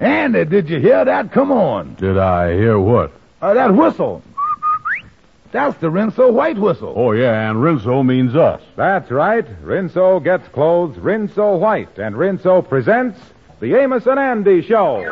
Andy, did you hear that? Come on. Did I hear what? That whistle. That's the Rinso White whistle. Oh, yeah, and Rinso means us. That's right. Rinso gets clothes Rinso White, and Rinso presents the Amos and Andy Show.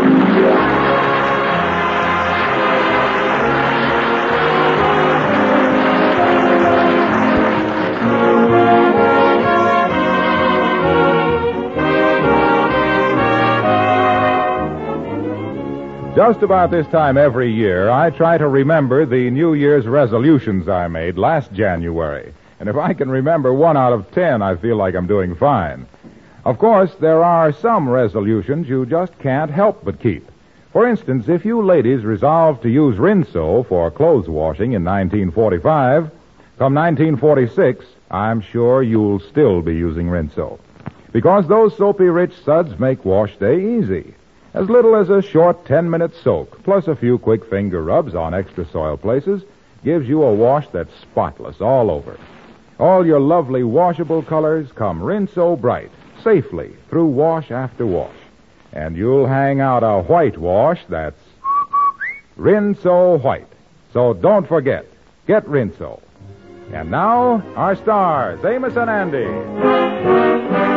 Just about this time every year, I try to remember the New Year's resolutions I made last January. And if I can remember 1 out of 10, I feel like I'm doing fine. Of course, there are some resolutions you just can't help but keep. For instance, if you ladies resolve to use Rinso for clothes washing in 1945, come 1946, I'm sure you'll still be using Rinso. Because those soapy-rich suds make wash day easy. As little as a short 10-minute soak, plus a few quick finger rubs on extra soiled places, gives you a wash that's spotless all over. All your lovely washable colors come Rinso bright, safely, through wash after wash. And you'll hang out a white wash that's Rinso White. So don't forget, get Rinso. And now, our stars, Amos and Andy.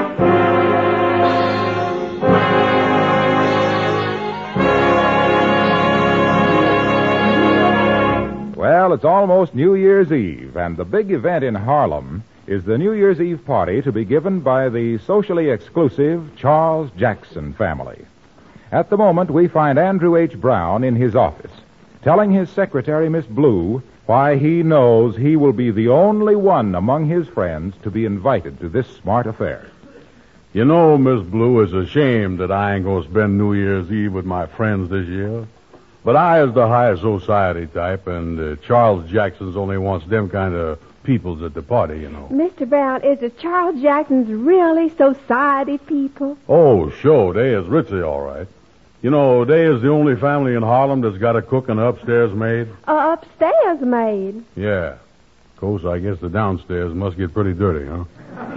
Well, it's almost New Year's Eve, and the big event in Harlem is the New Year's Eve party to be given by the socially exclusive Charles Jackson family. At the moment, we find Andrew H. Brown in his office, telling his secretary, Miss Blue, why he knows he will be the only one among his friends to be invited to this smart affair. You know, Miss Blue, it's a shame that I ain't going to spend New Year's Eve with my friends this year. But I is the high society type, and Charles Jackson's only wants them kind of peoples at the party, you know. Mr. Brown, is it Charles Jackson's really society people? Oh, sure, they is ritzy, all right. You know, they is the only family in Harlem that's got a cook and an upstairs maid. Upstairs maid? Yeah. Of course, I guess the downstairs must get pretty dirty, huh?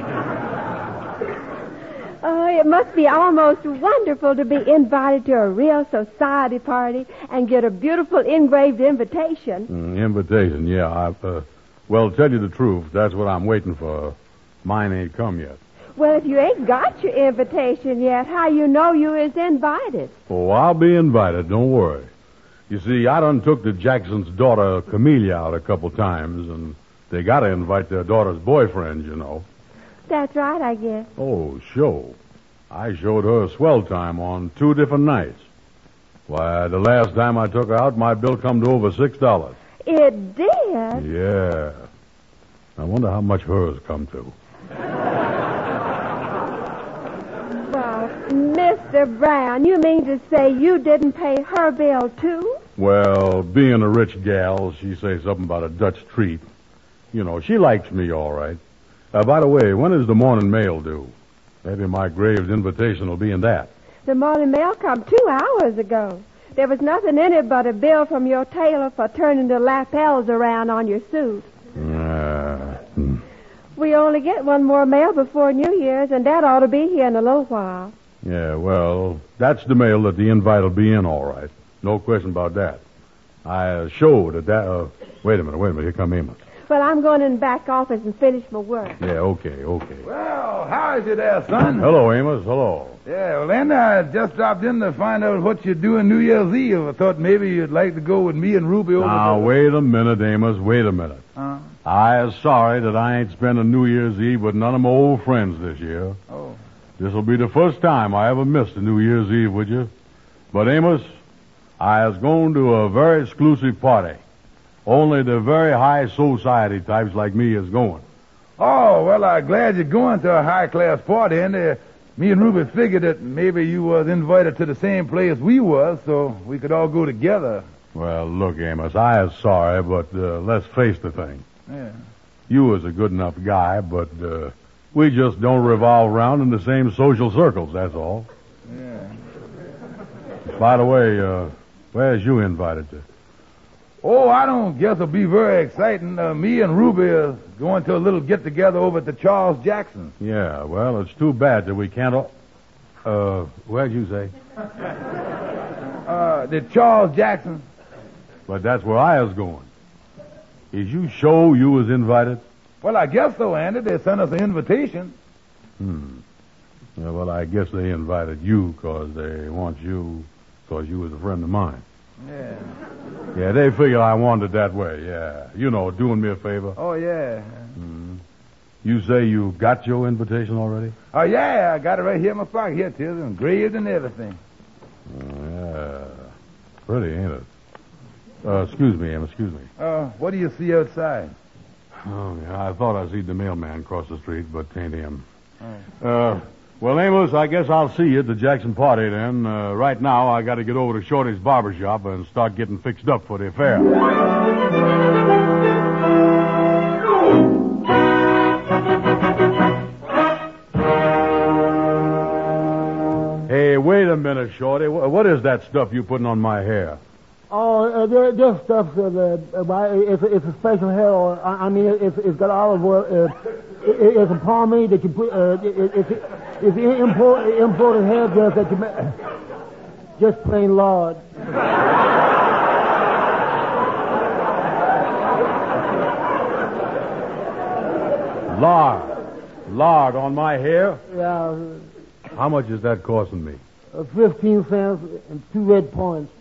Oh, it must be almost wonderful to be invited to a real society party and get a beautiful engraved invitation. Invitation, yeah. Well, tell you the truth, that's what I'm waiting for. Mine ain't come yet. Well, if you ain't got your invitation yet, how you know you is invited? Oh, I'll be invited, don't worry. You see, I done took the Jackson's daughter, Camellia, out a couple times, and they gotta invite their daughter's boyfriend, you know. That's right, I guess. Oh, sure. I showed her a swell time on 2 different nights. Why, the last time I took her out, my bill come to over $6. It did? Yeah. I wonder how much hers come to. Well, Mr. Brown, you mean to say you didn't pay her bill, too? Well, being a rich gal, she say something about a Dutch treat. You know, she likes me all right. By the way, when is the morning mail due? Maybe my Graves invitation will be in that. The morning mail come 2 hours ago. There was nothing in it but a bill from your tailor for turning the lapels around on your suit. We only get one more mail before New Year's, and that ought to be here in a little while. Yeah, well, that's the mail that the invite will be in, all right. No question about that. I showed that. Wait a minute. Here come Amos. Well, I'm going in the back office and finish my work. Yeah, okay. Well, how is you there, son? Hello, Amos. Hello. Yeah, well, Andy, I just dropped in to find out what you're doing New Year's Eve. I thought maybe you'd like to go with me and Ruby over Now, wait a minute, Amos. Wait a minute. I is sorry that I ain't spending New Year's Eve with none of my old friends this year. Oh. This'll be the first time I ever missed a New Year's Eve with you. But, Amos, I is going to a very exclusive party. Only the very high society types like me is going. Oh, well, I'm glad you're going to a high-class party, and me and Ruby figured that maybe you was invited to the same place we was, so we could all go together. Well, look, Amos, I is sorry, but let's face the thing. Yeah. You was a good enough guy, but we just don't revolve around in the same social circles, that's all. Yeah. By the way, where's you invited to? Oh, I don't guess it'll be very exciting. Me and Ruby are going to a little get-together over at the Charles Jackson. Yeah, well, it's too bad that we can't Where'd you say? The Charles Jackson. But that's where I was going. Is you sure you was invited? Well, I guess so, Andy. They sent us an invitation. Yeah, well, I guess they invited you because they want you because you was a friend of mine. Yeah. Yeah, they figured I wanted it that way, yeah. You know, doing me a favor. Oh, yeah. You say you got your invitation already? Oh, yeah. I got it right here in my pocket. Here it is, engraved and everything. Yeah. Pretty, ain't it? Excuse me, Em, excuse me. What do you see outside? Oh, yeah, I thought I seen the mailman cross the street, but tain't him. Well, Amos, I guess I'll see you at the Jackson party then. Right now, I got to get over to Shorty's barber shop and start getting fixed up for the affair. Hey, wait a minute, Shorty. What is that stuff you putting on my hair? Oh, this stuff, it's a special hair oil. I mean, it's got olive oil. It's a pomade that you put, it's imported hair dress that you make. Just plain lard. Lard on my hair? Yeah. How much is that costing me? 15 cents and 2 red points.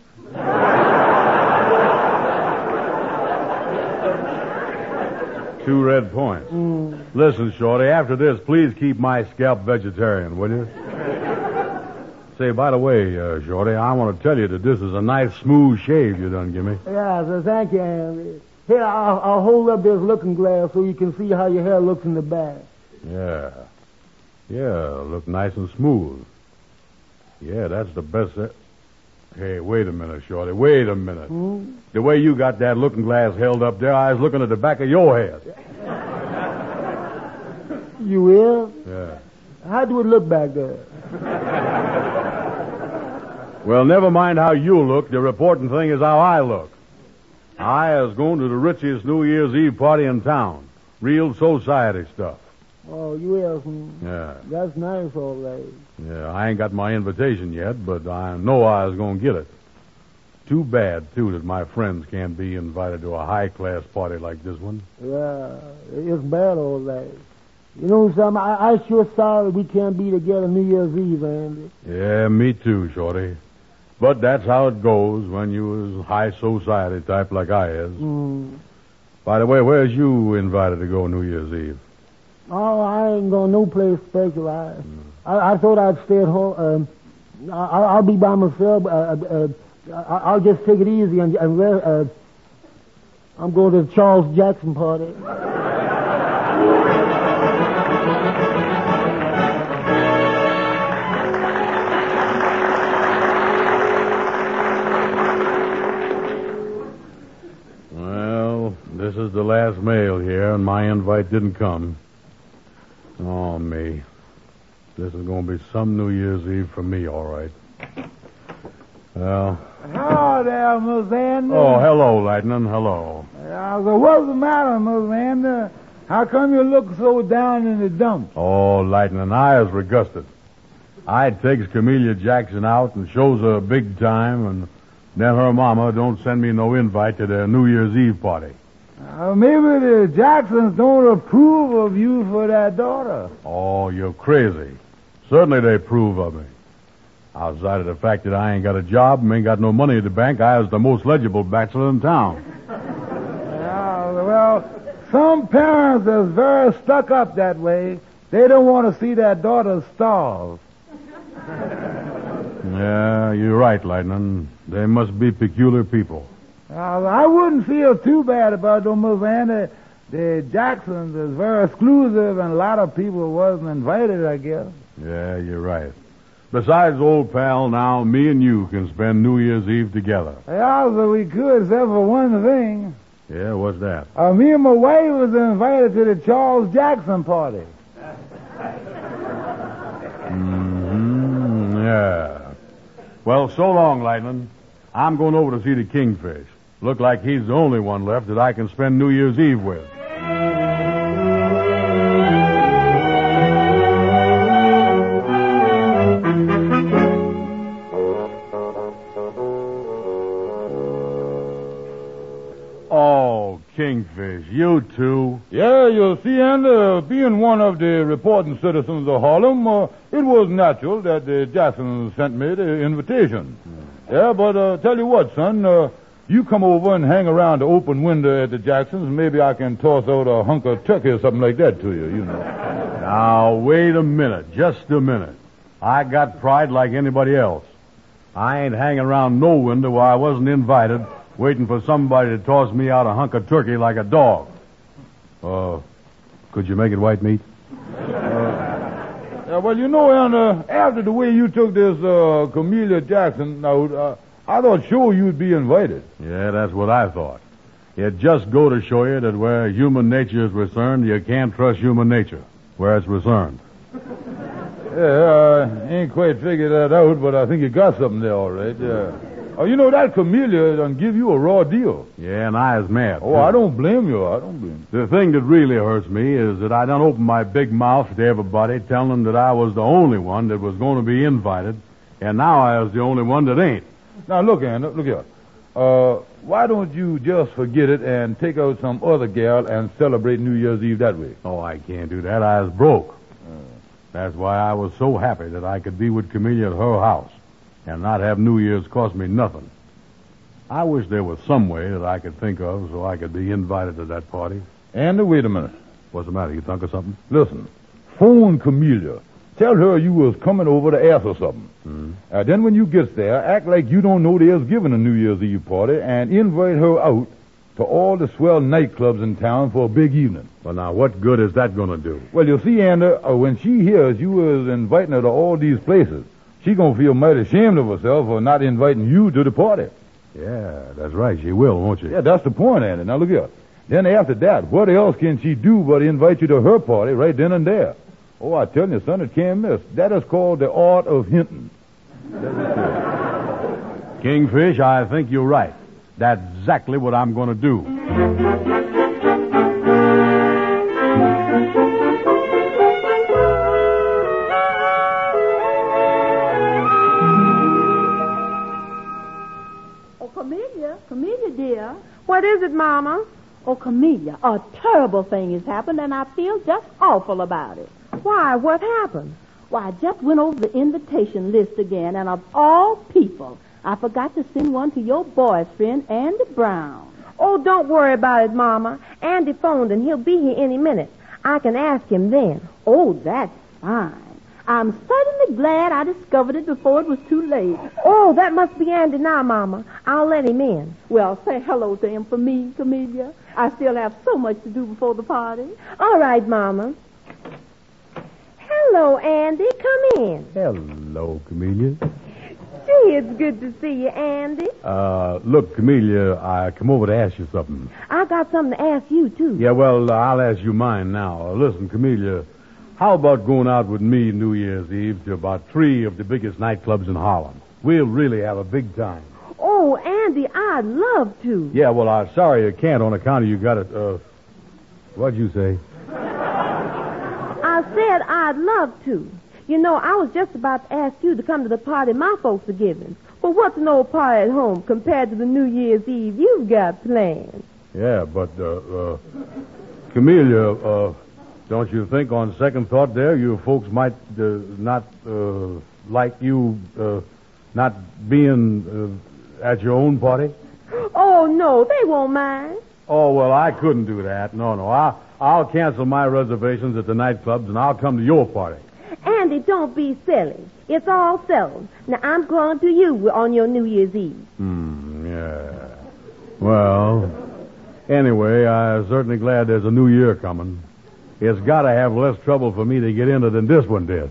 Two red points. Listen, Shorty, after this, please keep my scalp vegetarian, will you? Say, by the way, Shorty, I want to tell you that this is a nice, smooth shave you done give me. Yeah, so thank you, Andy. Here, I'll hold up this looking glass so you can see how your hair looks in the back. Yeah. Yeah, look nice and smooth. Yeah, that's the best. Hey, wait a minute, Shorty. Wait a minute. The way you got that looking glass held up there, I was looking at the back of your head. You will? Yeah. How do it look back there? Well, never mind how you look. The important thing is how I look. I was going to the richest New Year's Eve party in town. Real society stuff. Oh, you will? Yeah. That's nice, all right. Yeah, I ain't got my invitation yet, but I know I was going to get it. Too bad, too, that my friends can't be invited to a high-class party like this one. Yeah, it's bad, all right. You know something? I sure sorry we can't be together New Year's Eve, Andy. Yeah, me too, Shorty. But that's how it goes when you was high society type like I is. By the way, where's you invited to go New Year's Eve? Oh, I ain't going no place special. I thought I'd stay at home. I'll be by myself. I'll just take it easy and I'm going to the Charles Jackson party. Well, this is the last mail here, and my invite didn't come. Oh, me. This is going to be some New Year's Eve for me, all right. Well. Hello there, Miss Andy. Oh, hello, Lightning. Hello. What's the matter, Miss Andy? How come you look so down in the dumps? Oh, Lightning, I was regusted. I takes Camellia Jackson out and shows her a big time, and then her mama don't send me no invite to their New Year's Eve party. Maybe the Jacksons don't approve of you for that daughter. Oh, you're crazy. Certainly they approve of me. Outside of the fact that I ain't got a job and ain't got no money at the bank, I was the most legible bachelor in town. Well, some parents is very stuck up that way. They don't want to see their daughter starve. Yeah, you're right, Lightning. They must be peculiar people. I wouldn't feel too bad about them, Miss Andy. The Jacksons is very exclusive, and a lot of people wasn't invited, I guess. Yeah, you're right. Besides, old pal, now me and you can spend New Year's Eve together. Yeah, so we could, except for one thing. Yeah, what's that? Me and my wife was invited to the Charles Jackson party. Yeah. Well, so long, Lightning. I'm going over to see the Kingfish. Look like he's the only one left that I can spend New Year's Eve with. Kingfish, you too. Yeah, you see, and being one of the reporting citizens of Harlem, it was natural that the Jacksons sent me the invitation. Yeah, but tell you what, son, you come over and hang around the open window at the Jacksons, and maybe I can toss out a hunk of turkey or something like that to you, you know. Now, wait a minute, just a minute. I got pride like anybody else. I ain't hanging around no window where I wasn't invited, waiting for somebody to toss me out a hunk of turkey like a dog. Could you make it white meat? Yeah, well, you know, and after the way you took this Camellia Jackson out, I thought sure you'd be invited. Yeah, that's what I thought. It just go to show you that where human nature is concerned, you can't trust human nature where it's concerned. Yeah, I ain't quite figured that out, but I think you got something there, all right. Yeah. Oh, you know, that Camellia done give you a raw deal. Yeah, and I is mad. Oh, I don't blame you. I don't blame you. The thing that really hurts me is that I done opened my big mouth to everybody, telling them that I was the only one that was going to be invited, and now I was the only one that ain't. Now, look, Andy, look here. Why don't you just forget it and take out some other gal and celebrate New Year's Eve that way? Oh, I can't do that. I was broke. That's why I was so happy that I could be with Camellia at her house and not have New Year's cost me nothing. I wish there was some way that I could think of so I could be invited to that party. Andy, wait a minute. What's the matter? You think of something? Listen, phone Camellia. Tell her you was coming over to ask her something. Mm-hmm. Then when you get there, act like you don't know there's giving a New Year's Eve party and invite her out to all the swell nightclubs in town for a big evening. Well, now, what good is that going to do? Well, you see, Andy, when she hears you was inviting her to all these places, she gonna feel mighty ashamed of herself for not inviting you to the party. Yeah, that's right. She will, won't she? Yeah, that's the point, Andy. Now, look here. Then after that, what else can she do but invite you to her party right then and there? Oh, I tell you, son, it can't miss. That is called the art of hinting. Kingfish, I think you're right. That's exactly what I'm going to do. Oh, Camellia, dear. What is it, Mama? Oh, Camellia, a terrible thing has happened, and I feel just awful about it. Why? What happened? Why, I just went over the invitation list again, and of all people, I forgot to send one to your boyfriend, Andy Brown. Oh, don't worry about it, Mama. Andy phoned, and he'll be here any minute. I can ask him then. Oh, that's fine. I'm certainly glad I discovered it before it was too late. Oh, that must be Andy now, Mama. I'll let him in. Well, say hello to him for me, Camellia. I still have so much to do before the party. All right, Mama. Hello, Andy. Come in. Hello, Camellia. Gee, it's good to see you, Andy. Look, Camellia, I come over to ask you something. I got something to ask you, too. Yeah, well, I'll ask you mine now. Listen, Camellia, how about going out with me New Year's Eve to about 3 of the biggest nightclubs in Harlem? We'll really have a big time. Oh, Andy, I'd love to. Yeah, well, I'm sorry you can't on account of you got it. What'd you say? I said I'd love to. You know, I was just about to ask you to come to the party my folks are giving. But what's an old party at home compared to the New Year's Eve you've got planned? Yeah, but, Camellia, don't you think on second thought there, you folks might not like you not being at your own party? Oh, no, they won't mind. Oh, well, I couldn't do that. No. I'll cancel my reservations at the nightclubs, and I'll come to your party. Andy, don't be silly. It's all settled. Now, I'm going to you on your New Year's Eve. Yeah. Well, anyway, I'm certainly glad there's a new year coming. It's got to have less trouble for me to get into than this one did.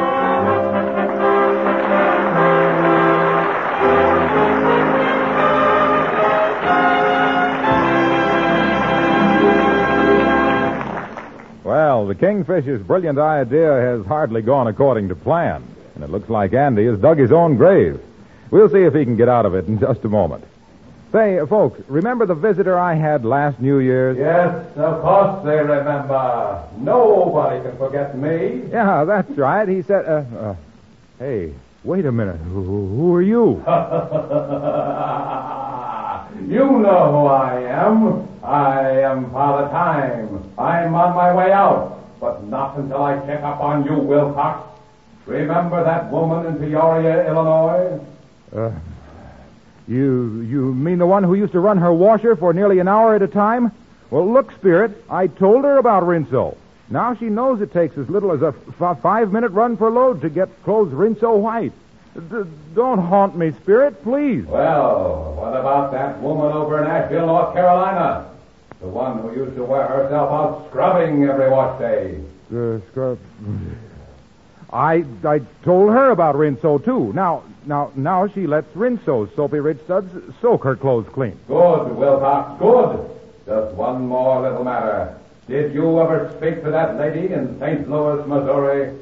Well, the Kingfish's brilliant idea has hardly gone according to plan, and it looks like Andy has dug his own grave. We'll see if he can get out of it in just a moment. Say, folks, remember the visitor I had last New Year's? Yes, of course they remember. Nobody can forget me. Yeah, that's right. He said, hey, wait a minute. Who are you? You know who I am. I am Father Time. I'm on my way out, but not until I check up on you, Wilcox. Remember that woman in Peoria, Illinois? You mean the one who used to run her washer for nearly an hour at a time? Well, look, Spirit, I told her about Rinso. Now she knows it takes as little as a 5-minute run per load to get clothes Rinso white. Don't haunt me, Spirit, please. Well, what about that woman over in Asheville, North Carolina? The one who used to wear herself out scrubbing every wash day. Scrub. I told her about Rinso, too. Now she lets Rinso's Soapy Rich Suds soak her clothes clean. Good, Wilcox, good. Just one more little matter. Did you ever speak to that lady in St. Louis, Missouri?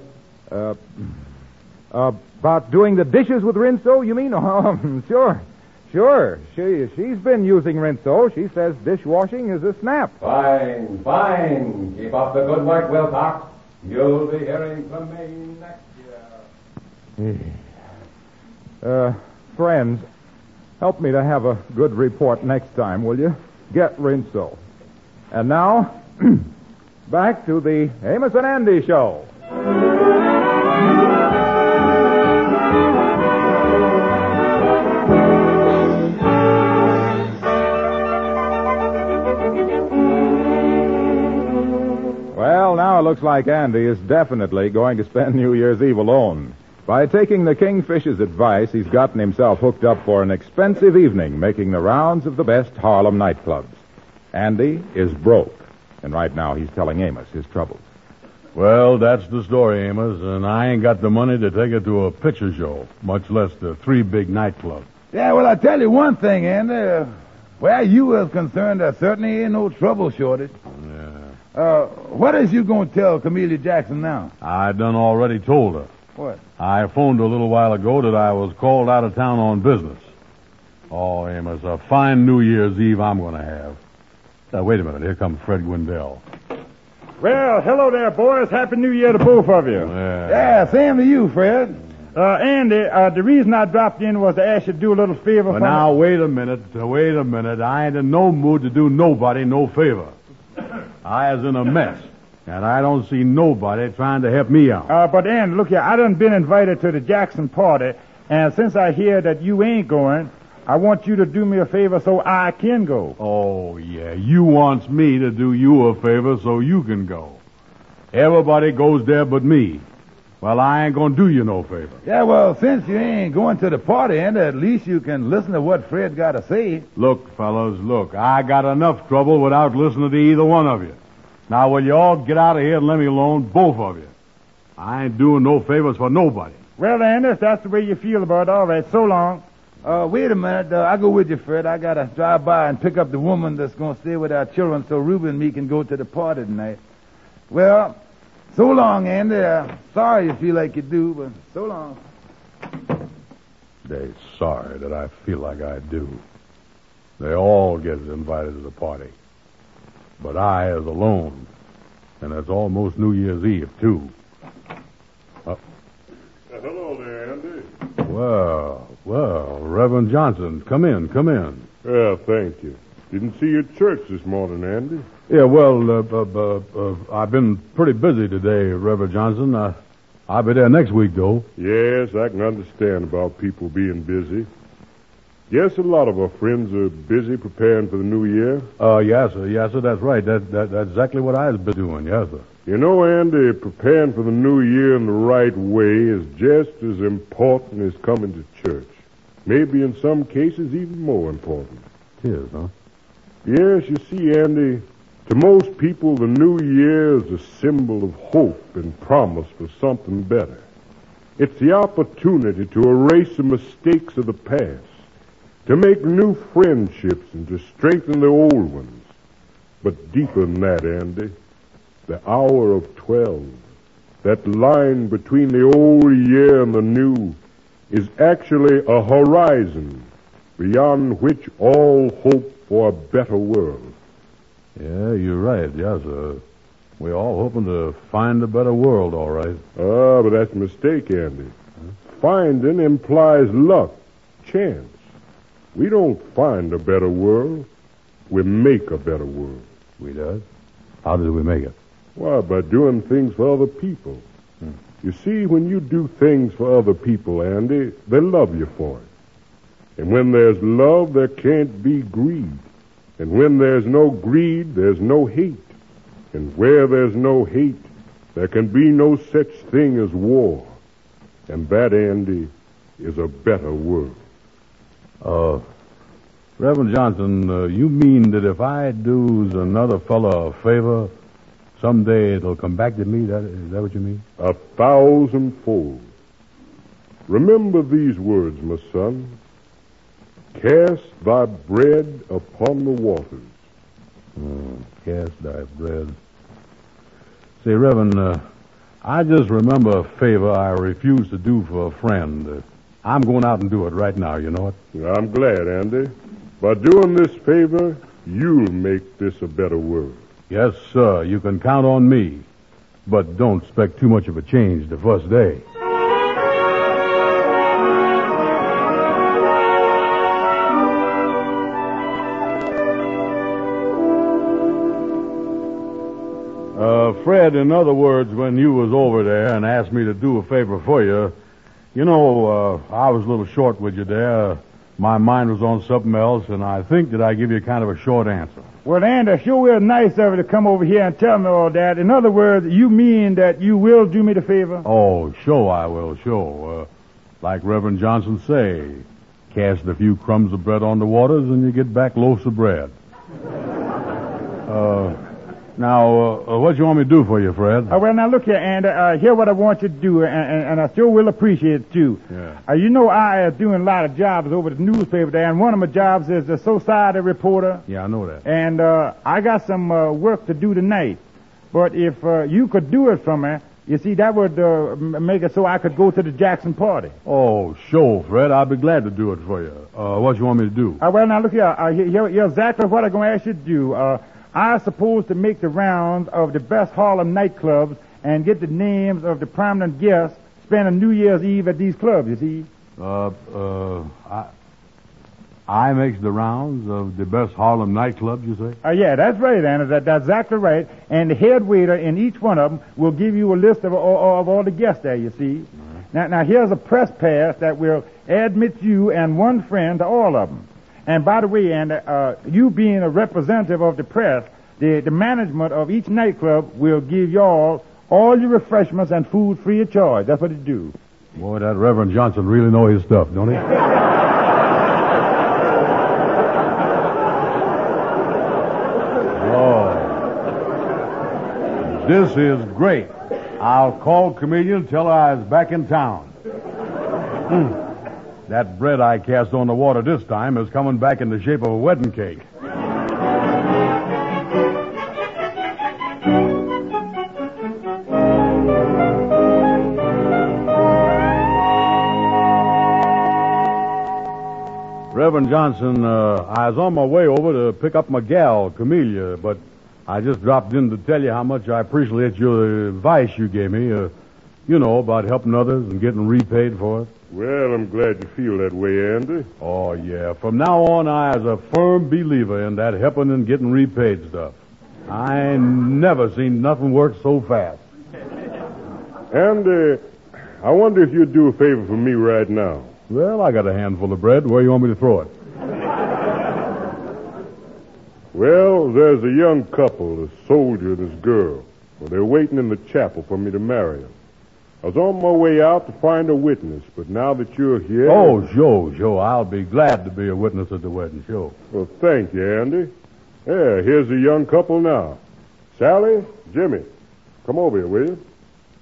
About doing the dishes with Rinso, you mean? Oh, sure. She's been using Rinso. She says dishwashing is a snap. Fine. Keep up the good work, Wilcox. You'll be hearing from me next year. Friends, help me to have a good report next time, will you? Get Rinso. And now, back to the Amos and Andy Show. Well, now it looks like Andy is definitely going to spend New Year's Eve alone. By taking the Kingfish's advice, he's gotten himself hooked up for an expensive evening, making the rounds of the best Harlem nightclubs. Andy is broke, and right now he's telling Amos his troubles. Well, that's the story, Amos, and I ain't got the money to take it to a picture show, much less the 3 big nightclubs. Yeah, well, I tell you one thing, Andy. Where you is concerned, there certainly ain't no trouble shortage. Yeah. What is you going to tell Camellia Jackson now? I done already told her. What? I phoned her a little while ago that I was called out of town on business. Oh, Amos, a fine New Year's Eve I'm going to have. Wait a minute. Here comes Fred Gwendell. Well, hello there, boys. Happy New Year to both of you. Yeah, same to you, Fred. Andy, the reason I dropped in was to ask you to do a little favor for me. Now, wait a minute. I ain't in no mood to do nobody no favor. I is in a mess, and I don't see nobody trying to help me out. But, Andy, look here. I done been invited to the Jackson party, and since I hear that you ain't going, I want you to do me a favor so I can go. Oh, yeah. You wants me to do you a favor so you can go. Everybody goes there but me. Well, I ain't gonna do you no favor. Yeah, well, since you ain't going to the party, Andy, at least you can listen to what Fred got to say. Look, fellas, I got enough trouble without listening to either one of you. Now, will you all get out of here and let me alone, both of you? I ain't doing no favors for nobody. Well, Andy, if that's the way you feel about it, all right, so long. Wait a minute. I'll go with you, Fred. I got to drive by and pick up the woman that's going to stay with our children so Ruben and me can go to the party tonight. Well, so long, Andy. Sorry you feel like you do, but so long. They're sorry that I feel like I do. They all get invited to the party. But I is alone. And it's almost New Year's Eve, too. Hello there, Andy. Well, Reverend Johnson, come in. Yeah, thank you. Didn't see you at church this morning, Andy. Yeah, well, I've been pretty busy today, Reverend Johnson. I'll be there next week, though. Yes, I can understand about people being busy. Yes, a lot of our friends are busy preparing for the new year. Yes, sir, that's right. That's exactly what I've been doing, yes, sir. You know, Andy, preparing for the new year in the right way is just as important as coming to church. Maybe in some cases even more important. It is, huh? Yes, you see, Andy, to most people, the new year is a symbol of hope and promise for something better. It's the opportunity to erase the mistakes of the past, to make new friendships and to strengthen the old ones. But deeper than that, Andy, the hour of 12, that line between the old year and the new, is actually a horizon beyond which all hope for a better world. Yeah, you're right, yes, sir. We're all hoping to find a better world, all right. But that's a mistake, Andy. Finding implies luck, chance. We don't find a better world. we make a better world. We does? How do we make it? Why, by doing things for other people. You see, when you do things for other people, Andy, they love you for it. And when there's love, there can't be greed. And when there's no greed, there's no hate. And where there's no hate, there can be no such thing as war. And that, Andy, is a better world. Reverend Johnson, you mean that if I do's another fella a favor, someday it'll come back to me? Is that what you mean? 1,000-fold. Remember these words, my son. Cast thy bread upon the waters. Cast thy bread. Say, Reverend, I just remember a favor I refused to do for a friend. I'm going out and do it right now, you know it? I'm glad, Andy. By doing this favor, you'll make this a better world. Yes, sir. You can count on me. But don't expect too much of a change the first day. Fred, in other words, when you was over there and asked me to do a favor for you, you know, I was a little short with you there. My mind was on something else, and I think that I give you kind of a short answer. Well, Andy, sure is nice of you to come over here and tell me all that. In other words, you mean that you will do me the favor? Oh, sure I will, sure. Like Reverend Johnson say, cast a few crumbs of bread on the waters and you get back loaves of bread. Now, what you want me to do for you, Fred? Well, now, look here, Andy. Here's what I want you to do, and I sure will appreciate it, too. Yeah. You know, I am doing a lot of jobs over at the newspaper there, and one of my jobs is the society reporter. Yeah, I know that. And I got some work to do tonight. But if you could do it for me, you see, that would make it so I could go to the Jackson party. Oh, sure, Fred. I'll be glad to do it for you. What you want me to do? Well, now, look here. Here's exactly what I'm going to ask you to do. I'm supposed to make the rounds of the best Harlem nightclubs and get the names of the prominent guests spending New Year's Eve at these clubs, you see. I makes the rounds of the best Harlem nightclubs, you say? Yeah, that's right, Anna. That's exactly right. And the head waiter in each one of them will give you a list of all the guests there, you see. Now, here's a press pass that will admit you and one friend to all of them. And by the way, Andy, you being a representative of the press, the management of each nightclub will give y'all all your refreshments and food free of charge. That's what it do. Boy, that Reverend Johnson really knows his stuff, don't he? Oh. This is great. I'll call comedian and tell her I was back in town. That bread I cast on the water this time is coming back in the shape of a wedding cake. Reverend Johnson, I was on my way over to pick up my gal, Camellia, but I just dropped in to tell you how much I appreciate your advice you gave me, you know, about helping others and getting repaid for it. Well, I'm glad you feel that way, Andy. Oh, yeah. From now on, I was a firm believer in that helping and getting repaid stuff. I never seen nothing work so fast. Andy, I wonder if you'd do a favor for me right now. Well, I got a handful of bread. Where you want me to throw it? Well, there's a young couple, a soldier and his girl. Well, they're waiting in the chapel for me to marry them. I was on my way out to find a witness, but now that you're here... Oh, sure. I'll be glad to be a witness at the wedding, sure. Well, thank you, Andy. Yeah, here's a young couple now. Sally, Jimmy, come over here, will you?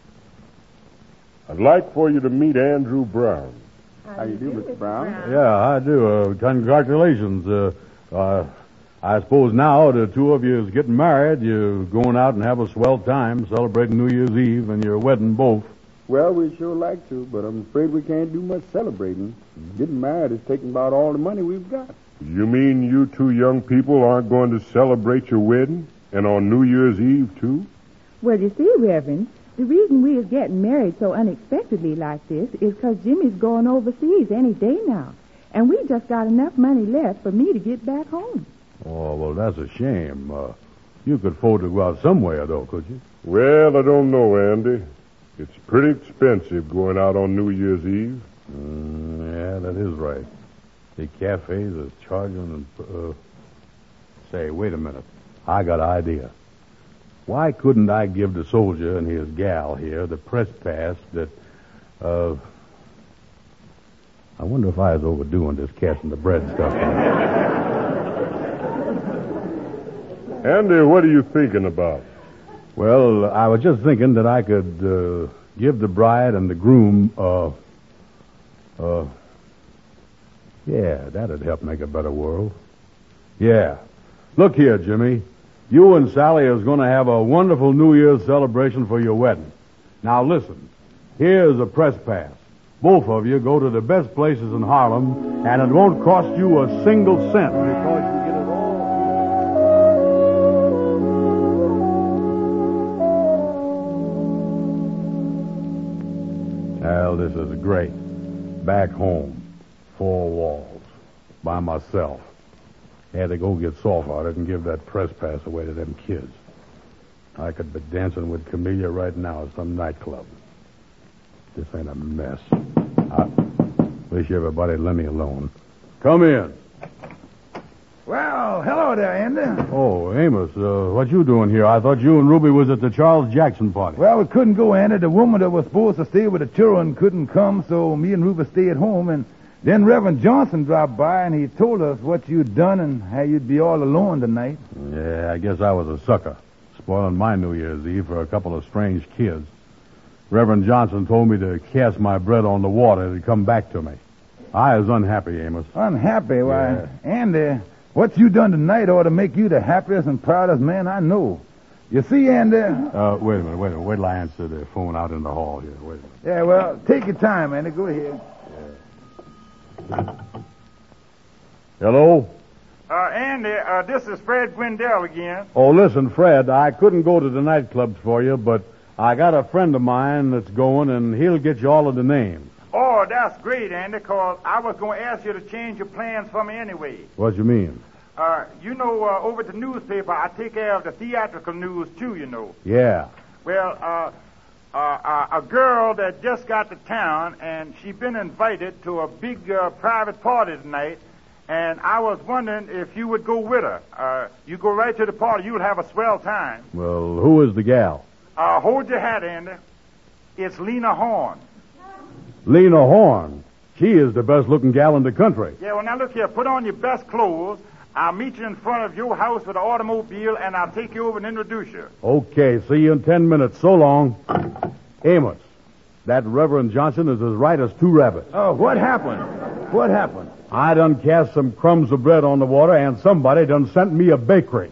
I'd like for you to meet Andrew Brown. How you do, Mr. Brown? Yeah, I do. Congratulations. I suppose now the two of you is getting married. You're going out and have a swell time celebrating New Year's Eve and your wedding both. Well, we'd sure like to, but I'm afraid we can't do much celebrating. Getting married is taking about all the money we've got. You mean you two young people aren't going to celebrate your wedding? And on New Year's Eve, too? Well, you see, Reverend, the reason we is getting married so unexpectedly like this is because Jimmy's going overseas any day now. And we just got enough money left for me to get back home. Oh, well, that's a shame. You could afford to go out somewhere, though, could you? Well, I don't know, Andy. It's pretty expensive going out on New Year's Eve. Yeah, that is right. The cafes are charging. Say, wait a minute. I got an idea. Why couldn't I give the soldier and his gal here the press pass that, I wonder if I was overdoing this casting the bread stuff. Andy, what are you thinking about? Well, I was just thinking that I could give the bride and the groom, yeah, that'd help make a better world. Yeah. Look here, Jimmy. You and Sally is going to have a wonderful New Year's celebration for your wedding. Now listen, here's a press pass. Both of you go to the best places in Harlem, and it won't cost you a single cent because you get it all. Well, this is great. Back home, 4 walls, by myself. Had to go get Saltwater and give that press pass away to them kids. I could be dancing with Camellia right now at some nightclub. This ain't a mess. I wish everybody'd let me alone. Come in. Well, hello there, Andy. Oh, Amos, what you doing here? I thought you and Ruby was at the Charles Jackson party. Well, we couldn't go, Andy. The woman that was supposed to stay with the children couldn't come, so me and Ruby stayed home, and then Reverend Johnson dropped by, and he told us what you'd done and how you'd be all alone tonight. Yeah, I guess I was a sucker, spoiling my New Year's Eve for a couple of strange kids. Reverend Johnson told me to cast my bread on the water to come back to me. I was unhappy, Amos. Unhappy? Why, Yeah. Andy, what you done tonight ought to make you the happiest and proudest man I know. You see, Andy? Wait a minute. Wait till I answer the phone out in the hall here. Wait a minute. Yeah, well, take your time, Andy. Go ahead. Hello? Andy, this is Fred Gwendell again. Oh, listen, Fred, I couldn't go to the nightclubs for you, but I got a friend of mine that's going, and he'll get you all of the names. Oh, that's great, Andy, because I was going to ask you to change your plans for me anyway. What you mean? Over at the newspaper, I take care of the theatrical news, too, you know. Yeah. Well, a girl that just got to town, and she been invited to a big private party tonight, and I was wondering if you would go with her. You go right to the party, you'll have a swell time. Well, who is the gal? Hold your hat, Andy. It's Lena Horne. Lena Horne. She is the best-looking gal in the country. Yeah, well, now look here. Put on your best clothes. I'll meet you in front of your house with an automobile, and I'll take you over and introduce you. Okay, see you in 10 minutes. So long. Amos, that Reverend Johnson is as right as 2 rabbits. Oh, what happened? What happened? I done cast some crumbs of bread on the water, and somebody done sent me a bakery.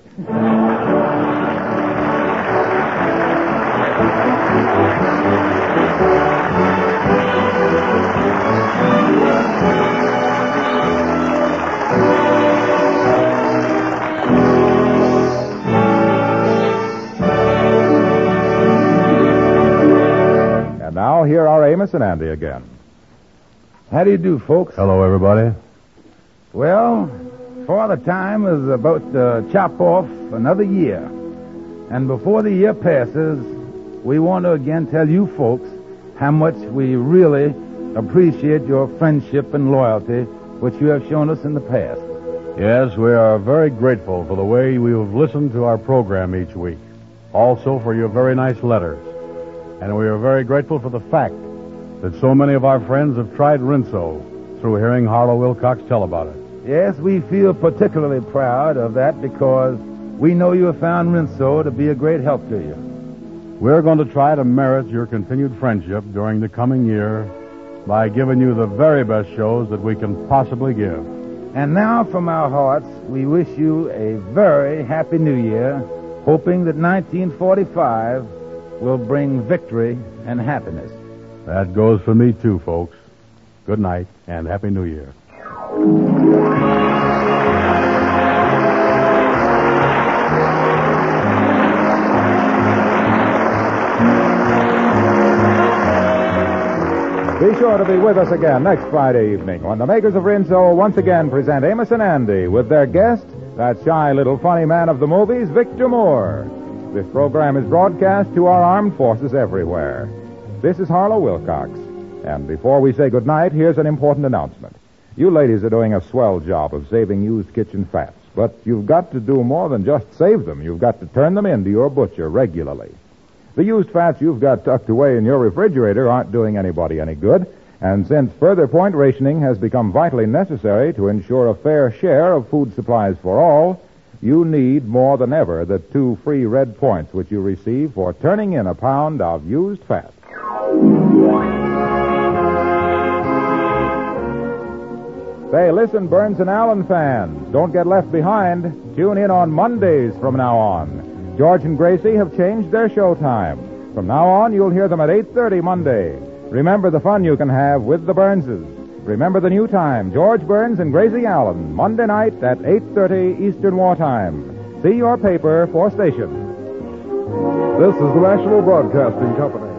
And now, here are Amos and Andy again. How do you do, folks? Hello, everybody. Well, Father Time is about to chop off another year. And before the year passes, we want to again tell you folks how much we really appreciate your friendship and loyalty, which you have shown us in the past. Yes, we are very grateful for the way you have listened to our program each week. Also for your very nice letters. And we are very grateful for the fact that so many of our friends have tried Rinso through hearing Harlow Wilcox tell about it. Yes, we feel particularly proud of that because we know you have found Rinso to be a great help to you. We're going to try to merit your continued friendship during the coming year by giving you the very best shows that we can possibly give. And now, from our hearts, we wish you a very happy New Year, hoping that 1945 will bring victory and happiness. That goes for me, too, folks. Good night, and Happy New Year. Be sure to be with us again next Friday evening when the makers of Rinso once again present Amos and Andy with their guest, that shy little funny man of the movies, Victor Moore. This program is broadcast to our armed forces everywhere. This is Harlow Wilcox. And before we say goodnight, here's an important announcement. You ladies are doing a swell job of saving used kitchen fats, but you've got to do more than just save them. You've got to turn them into your butcher regularly. The used fats you've got tucked away in your refrigerator aren't doing anybody any good, and since further point rationing has become vitally necessary to ensure a fair share of food supplies for all, you need more than ever the 2 free red points which you receive for turning in a pound of used fat. Say, listen, Burns and Allen fans, don't get left behind. Tune in on Mondays from now on. George and Gracie have changed their show time. From now on, you'll hear them at 8:30 Monday. Remember the fun you can have with the Burnses. Remember the new time, George Burns and Gracie Allen, Monday night at 8:30 Eastern Wartime. See your paper for station. This is the National Broadcasting Company.